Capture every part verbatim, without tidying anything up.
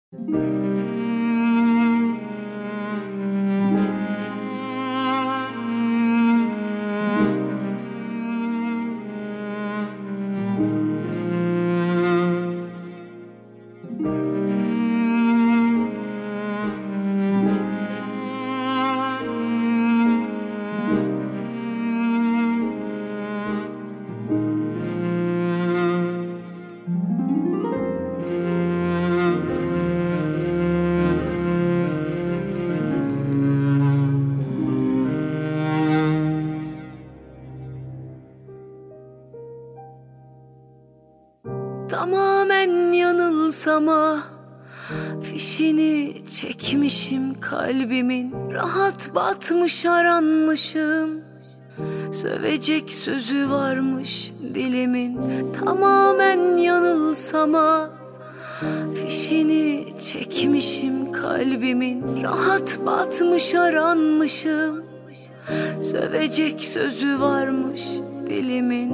Tamamen yanılsama, fişini çekmişim kalbimin. Rahat batmış aranmışım, sövecek sözü varmış dilimin. Tamamen yanılsama, fişini çekmişim kalbimin. Rahat batmış aranmışım, sövecek sözü varmış dilimin.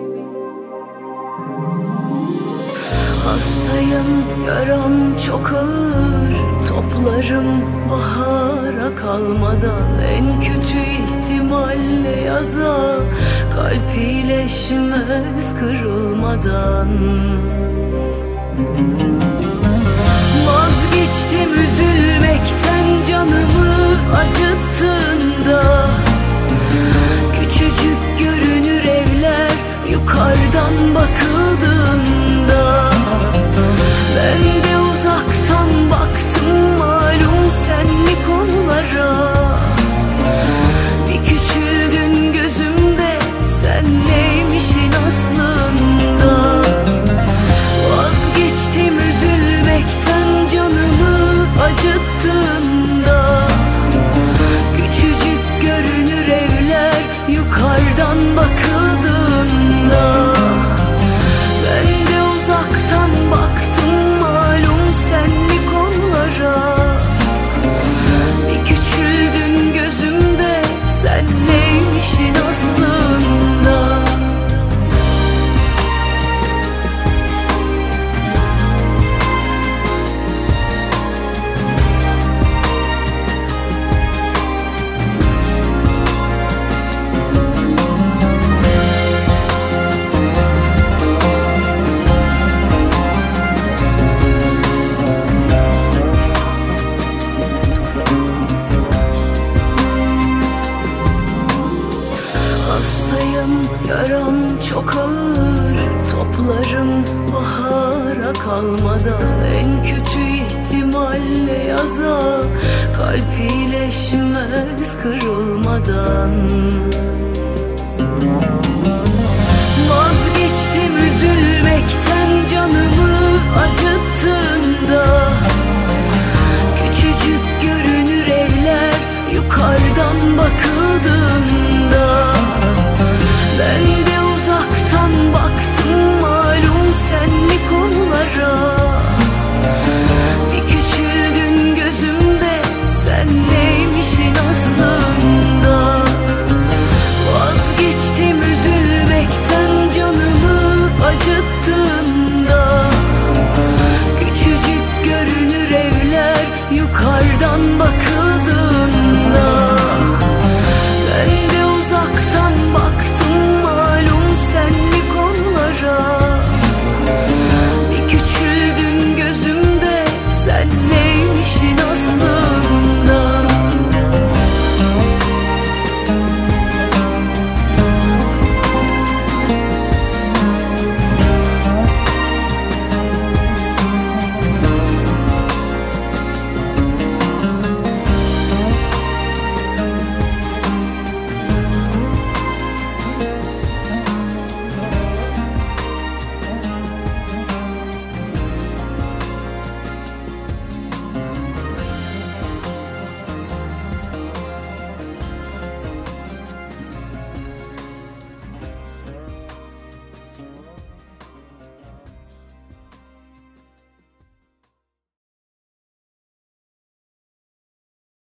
Hastayım, yaram çok ağır, toplarım bahara kalmadan. En kötü ihtimalle yaza, kalp iyileşmez kırılmadan. Vazgeçtim üzülmekten, canımı acıttığında. Küçücük görünür evler yukarıdan bakıldığında. Ben de uzaktan baktım malum senli konulara. Bir küçüldün gözümde, sen neymişin aslında. Vazgeçtim üzülmekten, canımı acıttığında. Küçücük görünür evler yukarıdan bakıldığında. Ben de uzaktan baktım malum senli konulara. Bir küçüldün gözümde, sen neymişin aslında. Hastayım, yaram çok ağır, toplarım bahara kalmadan. En kötü ihtimalle yaza, kalp iyileşmez kırılmadan. Vazgeçtim üzülmekten, canımı acıttığında. Küçücük görünür evler yukarıdan bakıldığında. Ben de uzaktan baktım malum senli konulara. Bir küçüldün gözümde, sen neymişin aslında. Vazgeçtim üzülmekten, canımı acıttığında. Küçücük görünür evler yukarıdan bakıldığında.